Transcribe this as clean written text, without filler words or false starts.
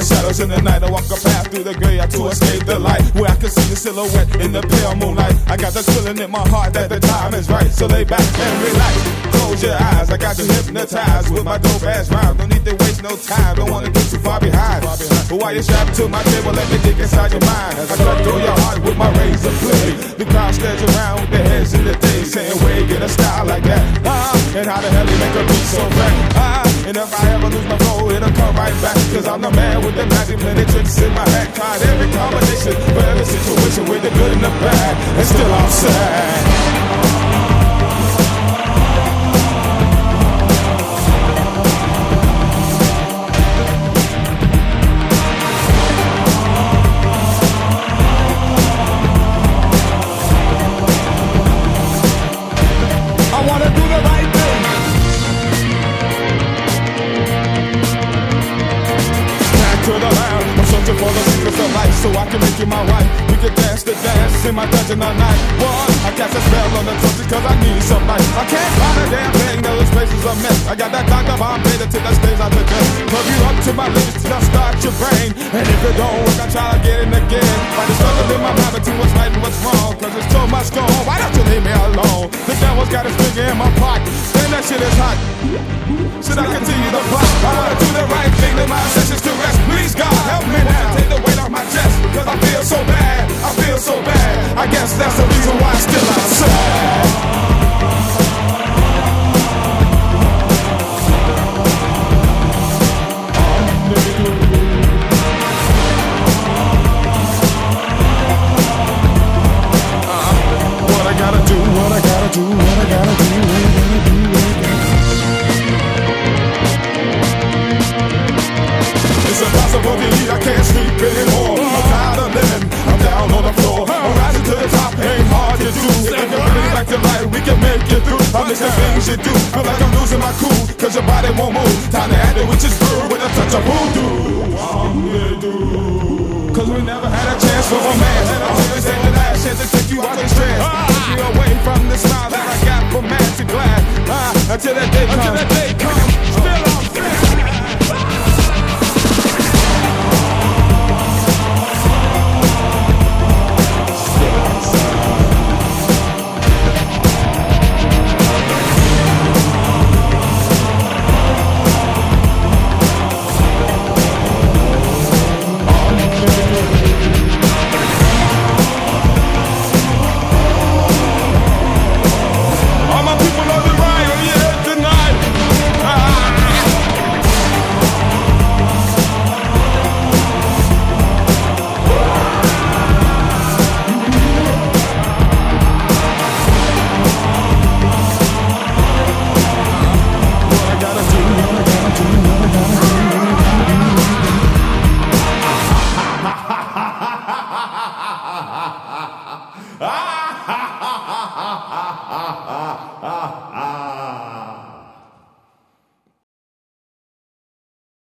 shadows in the night. I walk a path through the gray to escape the light, where I can see the silhouette in the pale moonlight. I got this feeling in my heart that the time is right, so lay back and relax. Close your eyes, I got you hypnotized with my dope ass rhyme. Don't need to waste no time, don't wanna get too far behind. But while you're strapped to my table, let me dig inside your mind as I cut through your heart with my razor blade. The crowd stares around with their heads in the day, saying, "Wait, get a style like that? And how the hell you make a beat so fat? And if I ever lose my flow, it'll come right back, cause I'm the man with the magic, plenty tricks in my hat. Tried every combination for every situation, with the good and the bad, and still I'm sad." For the secrets of life, so I can make you my wife. We can dance the dance in my dungeon all night. Boy, I cast a spell on the torches cause I need some light. I can't find a damn thing, now this place is a mess. I got that Dr. Bombay till that stays out the dust. Plug you up to my lips till I start your brain. And if it don't work, I try to get in again. Find the struggle in my mind between what's right and what's wrong, cause it's so much going on. Why don't you leave me alone? The devil's got his finger in my pot, and that shit is hot. Should I continue the plot? I wanna do the right thing, let my senses to rest. Please God, help me now. Take the weight off my chest, cause I feel so bad, I feel so bad. I guess that's the reason why I'm still outside. What I gotta do, what I gotta do, what I gotta do, what I gotta do. It's impossible to eat, I can't sleep anymore. I'm tired of living, I'm down on the floor. I'm rising to the top, ain't hard to do. If you can bring me back to life, we can make it through. I miss the things you do, feel like I'm losing my cool, cause your body won't move. Time to add the witch's brew with a touch of voodoo. Cause we never had a chance for romance, and I'll always take the last chance to take you out the stress. Take you away from the smile that I got from mad to glad, until that day comes.